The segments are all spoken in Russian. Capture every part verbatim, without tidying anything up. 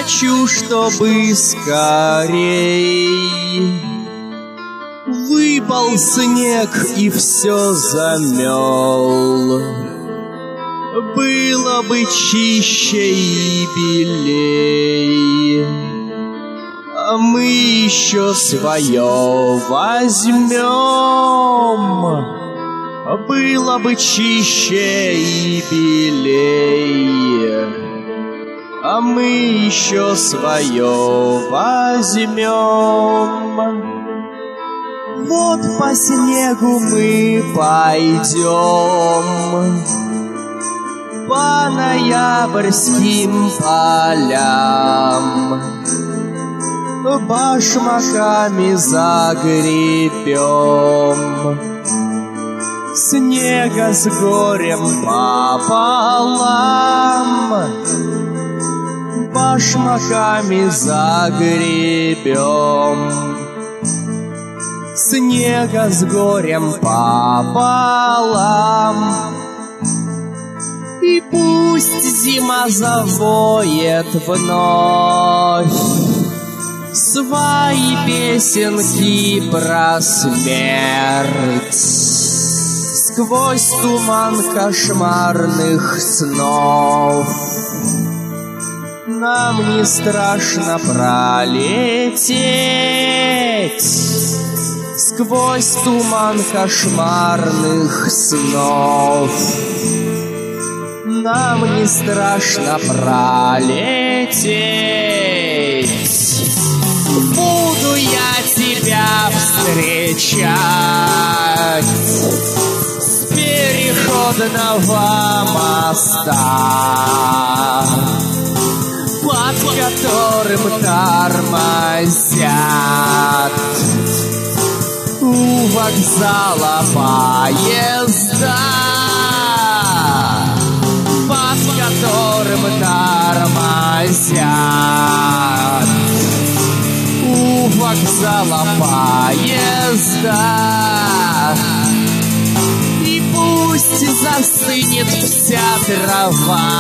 хочу, чтобы скорей выпал снег и все замел. Было бы чище и белей, а мы еще свое возьмем. Было бы чище и белей, а мы еще свое возьмем. Вот по снегу мы пойдем, по ноябрьским полям, башмаками загребем снега с горем пополам, башмаками загребем снега с горем пополам. И пусть зима завоет вновь свои песенки про смерть, сквозь туман кошмарных снов нам не страшно пролететь. Сквозь туман кошмарных снов нам не страшно пролететь. Буду я тебя встречать с переходного моста, под которым тормозят у вокзала поезда, под которым тормозят у вокзала поезда. И пусть застынет вся трава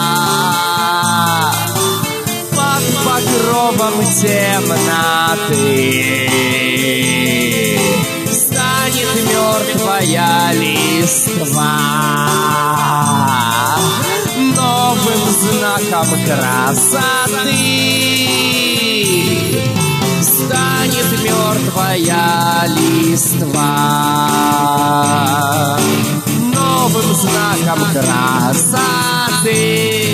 под покровом темноты, станет мертвая листва новым знаком красоты. Станет мертвая листва новым знаком красоты.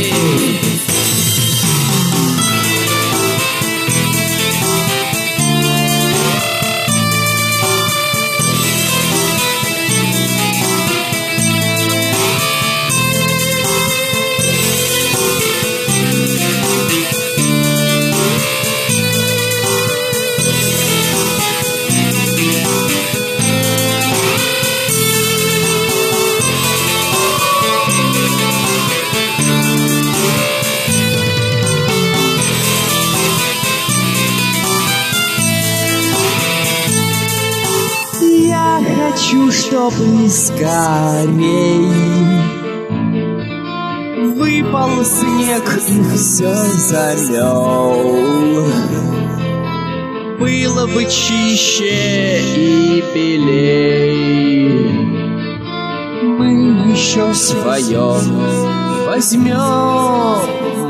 Хочу, чтобы скорей выпал снег и все замел. Было бы чище и белей, мы еще свое возьмем.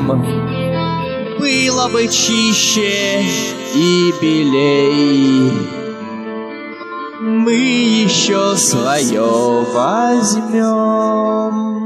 Было бы чище и белей, мы еще свое возьмем.